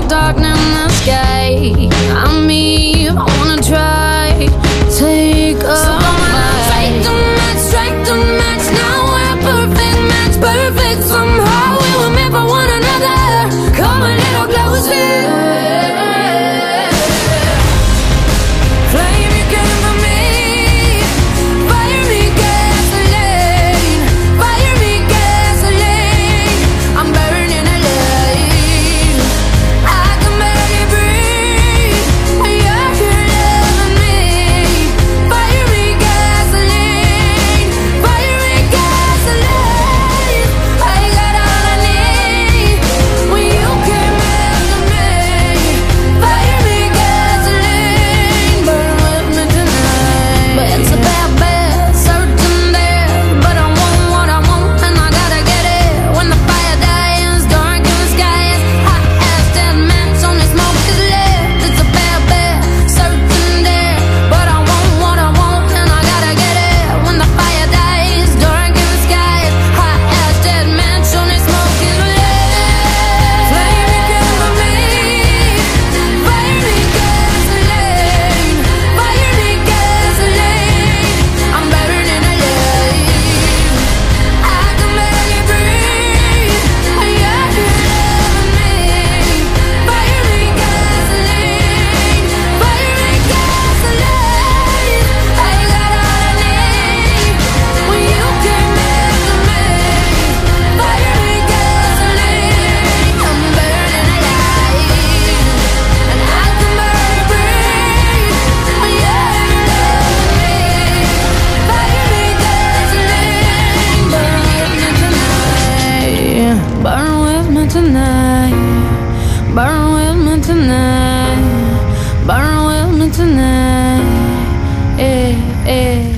dark in the sky. I'm me, I wanna try. Take a so strike the match, strike the match. Now we're a perfect match, perfect somehow. We were meant for one another. Come a little closer. Burn with me tonight, burn with me tonight, burn with me tonight, yeah, yeah.